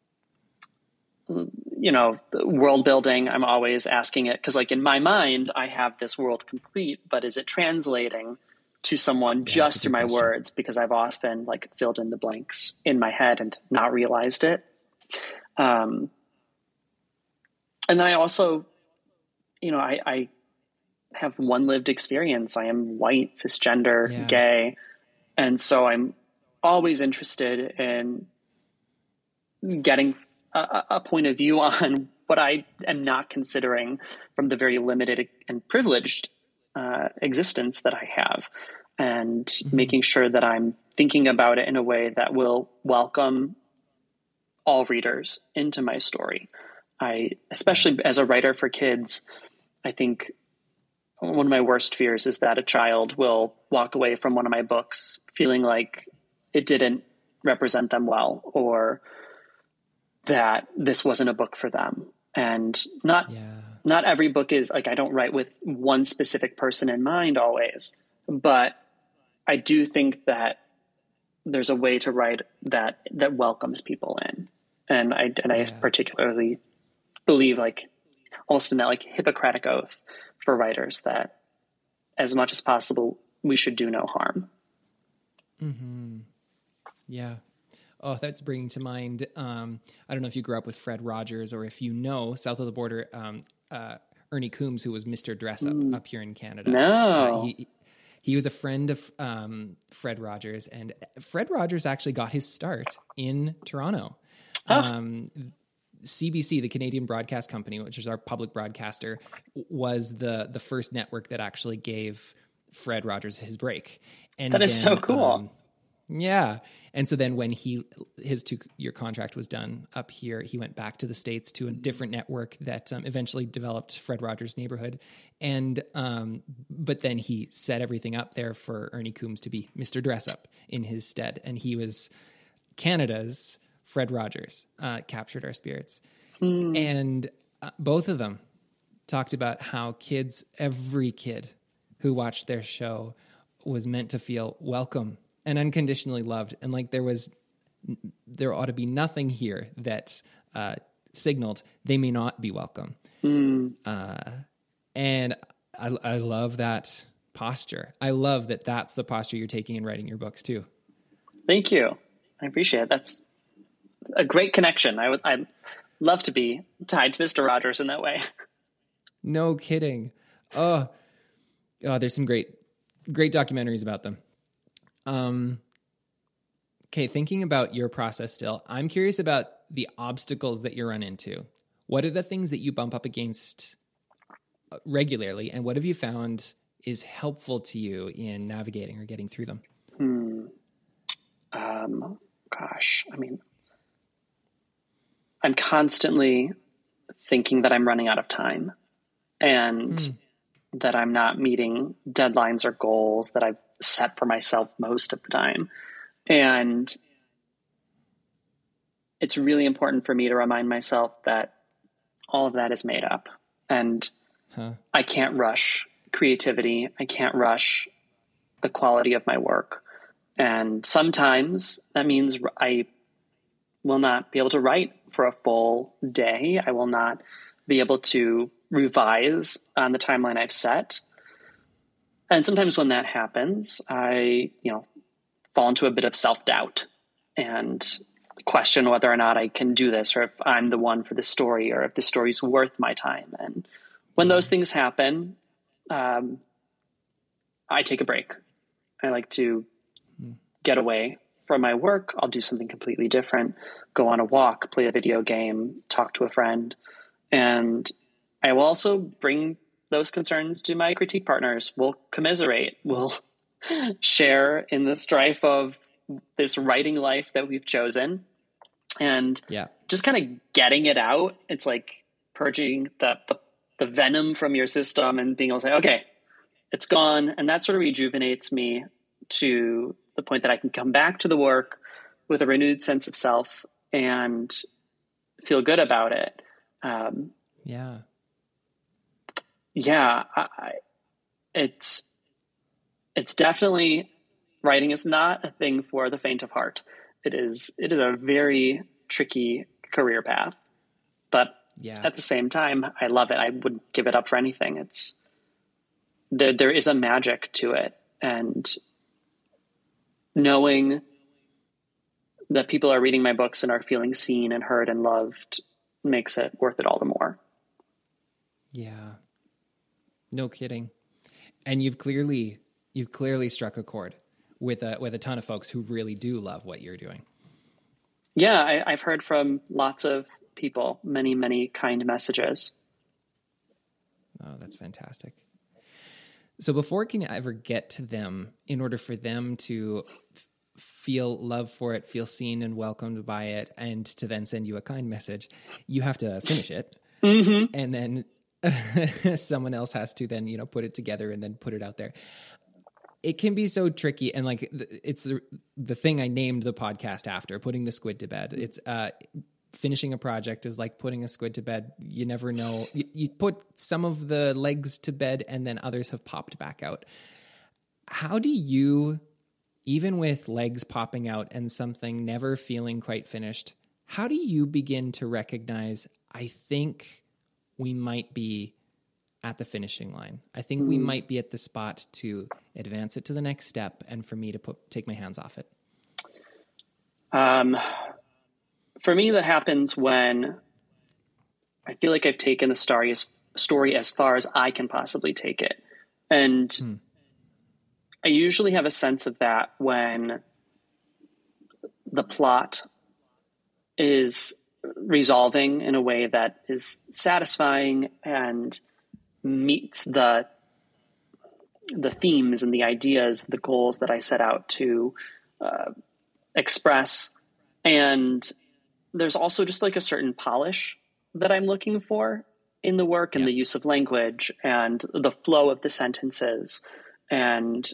you know, world building, I'm always asking it, because like in my mind, I have this world complete, but is it translating to someone yeah, just through my question. words? Because I've often like filled in the blanks in my head and not realized it. Um, and then I also, you know, I, I have one lived experience. I am white, cisgender, yeah. gay. And so I'm always interested in getting a, a point of view on what I am not considering from the very limited and privileged uh, existence that I have, and mm-hmm. making sure that I'm thinking about it in a way that will welcome all readers into my story. I, especially as a writer for kids, I think one of my worst fears is that a child will walk away from one of my books feeling like it didn't represent them well, or that this wasn't a book for them. And not, yeah. not every book is like, I don't write with one specific person in mind always, but I do think that there's a way to write that, that welcomes people in. And I, and I yeah. particularly believe, like, almost in that like Hippocratic oath for writers, that as much as possible, we should do no harm. Mm-hmm. Yeah. Oh, that's bringing to mind, um, I don't know if you grew up with Fred Rogers, or if you know, south of the border, um, uh, Ernie Coombs, who was Mister Dressup mm. up here in Canada. No. Uh, he, he was a friend of um, Fred Rogers, and Fred Rogers actually got his start in Toronto. Oh. Um, C B C, the Canadian Broadcast Company, which is our public broadcaster, was the the first network that actually gave Fred Rogers his break. And that is then, so cool. Um, yeah. And so then when he his two-year contract was done up here, he went back to the States to a different network that um, eventually developed Fred Rogers' Neighborhood. And um, but then he set everything up there for Ernie Coombs to be Mister Dressup in his stead. And he was Canada's Fred Rogers, uh, captured our spirits. Mm. And uh, both of them talked about how kids, every kid who watched their show was meant to feel welcome and unconditionally loved. And like there was, there ought to be nothing here that uh, signaled they may not be welcome. Mm. Uh, and I, I love that posture. I love that that's the posture you're taking in writing your books too. Thank you. I appreciate it. That's a great connection. I would, I'd love to be tied to Mister Rogers in that way. No kidding. Oh, oh, there's some great, great documentaries about them. Um, okay. Thinking about your process still, I'm curious about the obstacles that you run into. What are the things that you bump up against regularly, and what have you found is helpful to you in navigating or getting through them? Hmm. Um, gosh, I mean, I'm constantly thinking that I'm running out of time and hmm. that I'm not meeting deadlines or goals that I've set for myself most of the time. And it's really important for me to remind myself that all of that is made up, and huh. I can't rush creativity. I can't rush the quality of my work. And sometimes that means I will not be able to write for a full day. I will not be able to revise on the timeline I've set. And sometimes when that happens, I, you know, fall into a bit of self-doubt and question whether or not I can do this, or if I'm the one for the story, or if the story's worth my time. And when those things happen, um, I take a break. I like to get away from my work. I'll do something completely different, go on a walk, play a video game, talk to a friend. And I will also bring those concerns to my critique partners. We'll commiserate. We'll share in the strife of this writing life that we've chosen. And yeah. just kind of getting it out. It's like purging the, the the venom from your system and being able to say, okay, it's gone. And that sort of rejuvenates me to the point that I can come back to the work with a renewed sense of self and feel good about it. Um, yeah. Yeah. I, it's, it's definitely, writing is not a thing for the faint of heart. It is, it is a very tricky career path, but yeah. at the same time, I love it. I wouldn't give it up for anything. It's there, there is a magic to it. And knowing that people are reading my books and are feeling seen and heard and loved makes it worth it all the more. Yeah. No kidding. And you've clearly, you've clearly struck a chord with a, with a ton of folks who really do love what you're doing. Yeah. I, I've heard from lots of people, many, many kind messages. Oh, that's fantastic. So before it can ever get to them, in order for them to f- feel love for it, feel seen and welcomed by it, and to then send you a kind message, you have to finish it. Mm-hmm. And then someone else has to then, you know, put it together and then put it out there. It can be so tricky. And like, it's the, the thing I named the podcast after, putting the squid to bed. It's, uh, finishing a project is like putting a squid to bed. You never know. You, you put some of the legs to bed and then others have popped back out. How do you, even with legs popping out and something never feeling quite finished, how do you begin to recognize, I think we might be at the finishing line. I think mm. we might be at the spot to advance it to the next step and for me to put, take my hands off it? Um, For me, that happens when I feel like I've taken the story as, story as far as I can possibly take it. And hmm. I usually have a sense of that when the plot is resolving in a way that is satisfying and meets the the themes and the ideas, the goals that I set out to uh, express. And there's also just like a certain polish that I'm looking for in the work and yeah. the use of language and the flow of the sentences. And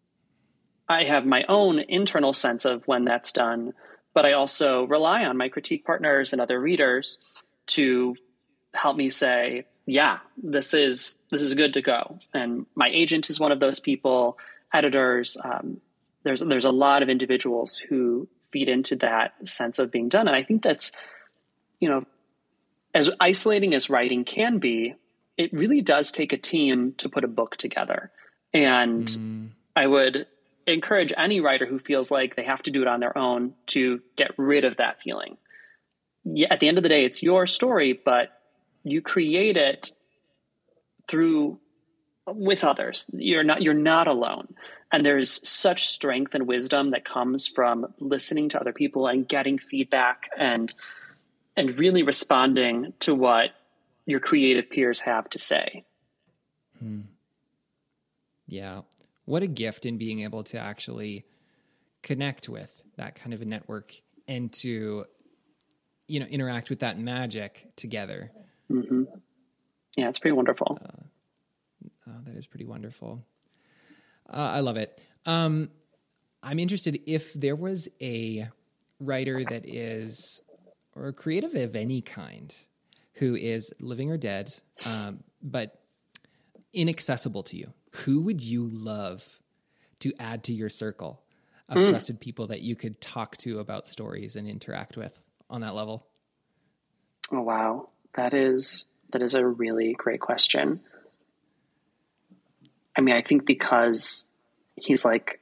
I have my own internal sense of when that's done, but I also rely on my critique partners and other readers to help me say, yeah, this is, this is good to go. And my agent is one of those people, editors. Um, there's, there's a lot of individuals who feed into that sense of being done. And I think that's, you know, as isolating as writing can be, it really does take a team to put a book together. And Mm. I would encourage any writer who feels like they have to do it on their own to get rid of that feeling. Yeah, at the end of the day, it's your story, but you create it through with others. You're not you're not alone. And there's such strength and wisdom that comes from listening to other people and getting feedback and and really responding to what your creative peers have to say. Hmm. Yeah. What a gift in being able to actually connect with that kind of a network and to, you know, interact with that magic together. Mm-hmm. Yeah, it's pretty wonderful. Uh, oh, that is pretty wonderful. Uh, I love it. Um, I'm interested if there was a writer that is, or a creative of any kind, who is living or dead, um, but inaccessible to you. Who would you love to add to your circle of mm. trusted people that you could talk to about stories and interact with on that level? Oh, wow. That is, that is a really great question. I mean, I think because he's like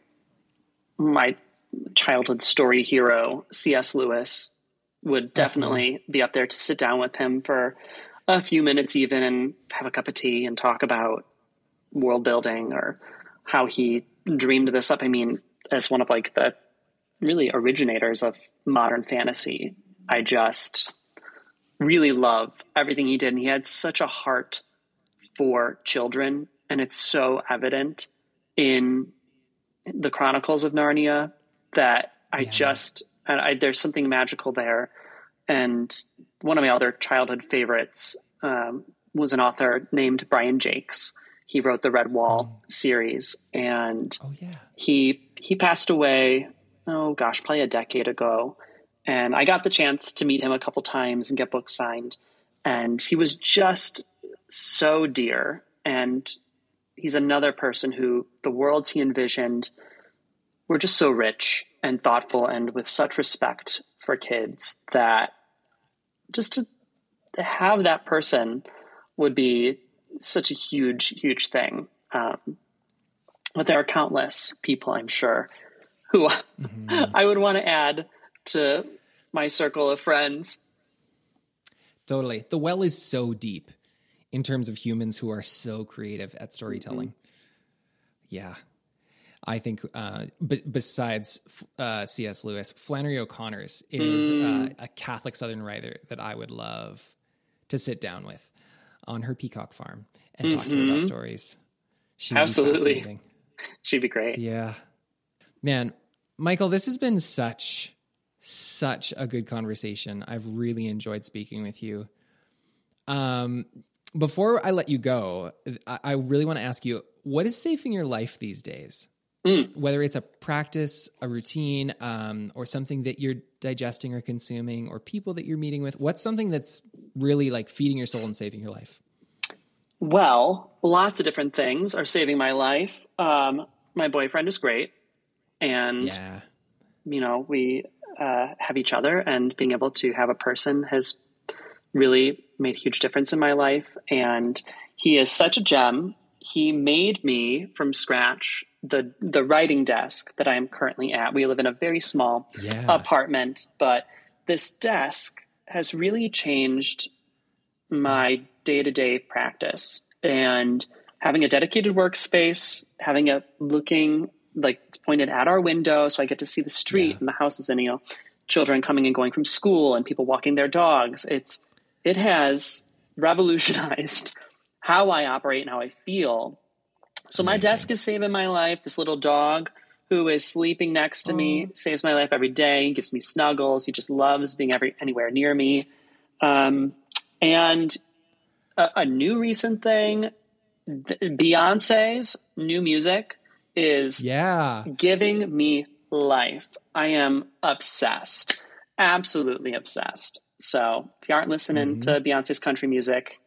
my childhood story hero, C S Lewis would definitely uh-huh. be up there to sit down with him for a few minutes even and have a cup of tea and talk about world building or how he dreamed this up. I mean, as one of like the really originators of modern fantasy, I just really love everything he did. And he had such a heart for children. And it's so evident in the Chronicles of Narnia that I yeah. just, I, there's something magical there. And one of my other childhood favorites um, was an author named Brian Jakes. He wrote the Red Wall oh. series, and oh, yeah. he he passed away, oh gosh, probably a decade ago. And I got the chance to meet him a couple times and get books signed. And he was just so dear. And he's another person who the worlds he envisioned were just so rich and thoughtful and with such respect for kids that just to have that person would be such a huge, huge thing. Um, but there are countless people, I'm sure, who mm-hmm. I would want to add to my circle of friends. Totally. The well is so deep in terms of humans who are so creative at storytelling. Mm-hmm. Yeah. I think, uh, b- besides uh, C S Lewis, Flannery O'Connor's is mm. uh, a Catholic Southern writer that I would love to sit down with on her peacock farm and mm-hmm. talk to her about stories. She'd Absolutely. She'd be great. Yeah. Man, Michael, this has been such, such a good conversation. I've really enjoyed speaking with you. Um, before I let you go, I, I really want to ask you, what is safe in your life these days? Mm. Whether it's a practice, a routine, um, or something that you're digesting or consuming, or people that you're meeting with, what's something that's really like feeding your soul and saving your life? Well, lots of different things are saving my life. Um, my boyfriend is great. And, yeah. you know, we uh, have each other, and being able to have a person has really made a huge difference in my life. And he is such a gem. He made me from scratch the the writing desk that I am currently at. We live in a very small yeah. apartment, but this desk has really changed my day-to-day practice. And having a dedicated workspace, having it looking like it's pointed at our window, so I get to see the street yeah. and the houses and, you know, children coming and going from school and people walking their dogs. It's it has revolutionized how I operate and how I feel. So my desk is saving my life. This little dog who is sleeping next to me saves my life every day, gives me snuggles. He just loves being every anywhere near me. Um, and a, a new recent thing, Beyonce's new music is yeah. giving me life. I am obsessed, absolutely obsessed. So if you aren't listening mm-hmm. to Beyonce's country music,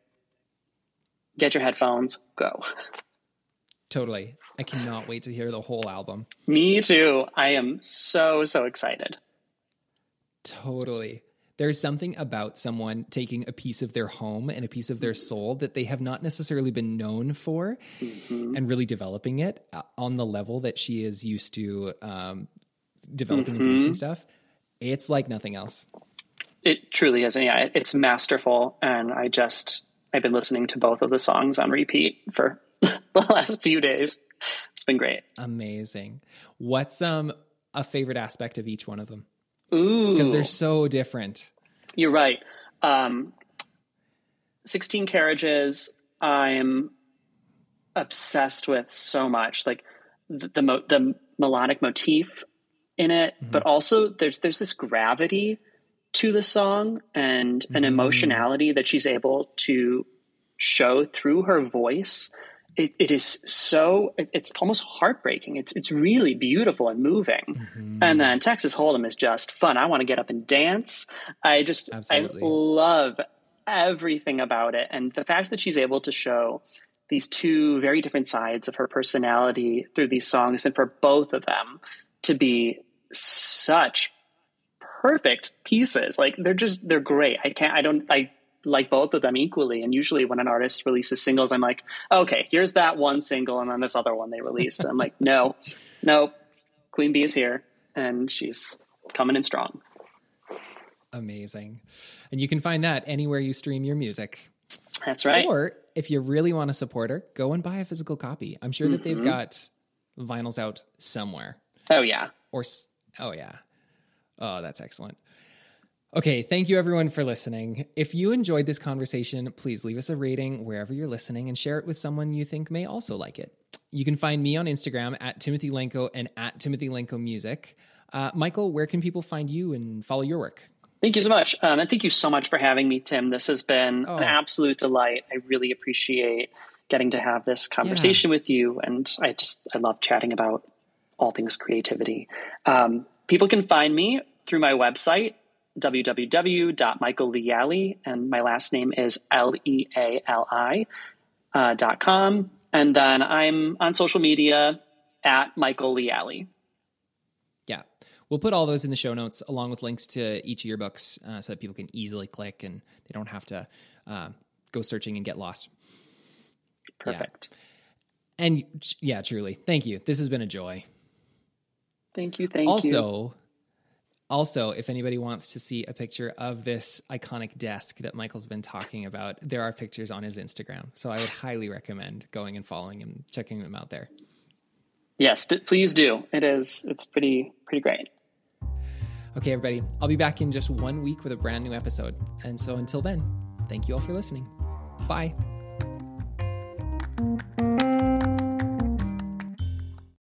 get your headphones, go. Totally. I cannot wait to hear the whole album. Me too. I am so, so excited. Totally. There's something about someone taking a piece of their home and a piece of their soul that they have not necessarily been known for mm-hmm. and really developing it on the level that she is used to um, developing mm-hmm. and producing stuff. It's like nothing else. It truly is. And yeah, it's masterful. And I just, I've been listening to both of the songs on repeat for the last few days. It's been great. Amazing. What's um a favorite aspect of each one of them? Ooh. Because they're so different. You're right. Um, sixteen Carriages, I'm obsessed with so much. Like the the, mo- the melodic motif in it, mm-hmm. but also there's there's this gravity to the song and an mm-hmm. emotionality that she's able to show through her voice. It, it is so, it's almost heartbreaking. It's it's really beautiful and moving. Mm-hmm. And then Texas Hold'em is just fun. I want to get up and dance. I just, Absolutely. I love everything about it. And the fact that she's able to show these two very different sides of her personality through these songs, and for both of them to be such perfect pieces. Like they're just, they're great. I can't, I don't, I, like both of them equally. And usually when an artist releases singles, I'm like, okay, here's that one single and then this other one they released. And I'm like, no, no, Queen Bee is here and she's coming in strong. Amazing. And you can find that anywhere you stream your music. That's right. Or if you really want to support her, go and buy a physical copy. I'm sure that mm-hmm. they've got vinyls out somewhere. Oh yeah. Or, oh yeah. Oh, that's excellent. Okay, thank you everyone for listening. If you enjoyed this conversation, please leave us a rating wherever you're listening and share it with someone you think may also like it. You can find me on Instagram at Timothy Lenko and at Timothy Lenko Music. Uh, Michael, where can people find you and follow your work? Thank you so much. Um, and thank you so much for having me, Tim. This has been oh. an absolute delight. I really appreciate getting to have this conversation yeah. with you. And I just, I love chatting about all things creativity. Um, people can find me through my website, w w w dot michael leali, and my last name is L E A L I uh, dot com. And then I'm on social media at Michael Leali. Yeah. We'll put all those in the show notes along with links to each of your books uh, so that people can easily click and they don't have to uh, go searching and get lost. Perfect. Yeah. And yeah, truly. Thank you. This has been a joy. Thank you. Thank also, you. Also, Also, if anybody wants to see a picture of this iconic desk that Michael's been talking about, there are pictures on his Instagram. So I would highly recommend going and following him, checking him out there. Yes, d- please do. It is. It's pretty, pretty great. Okay, everybody. I'll be back in just one week with a brand new episode. And so until then, thank you all for listening. Bye.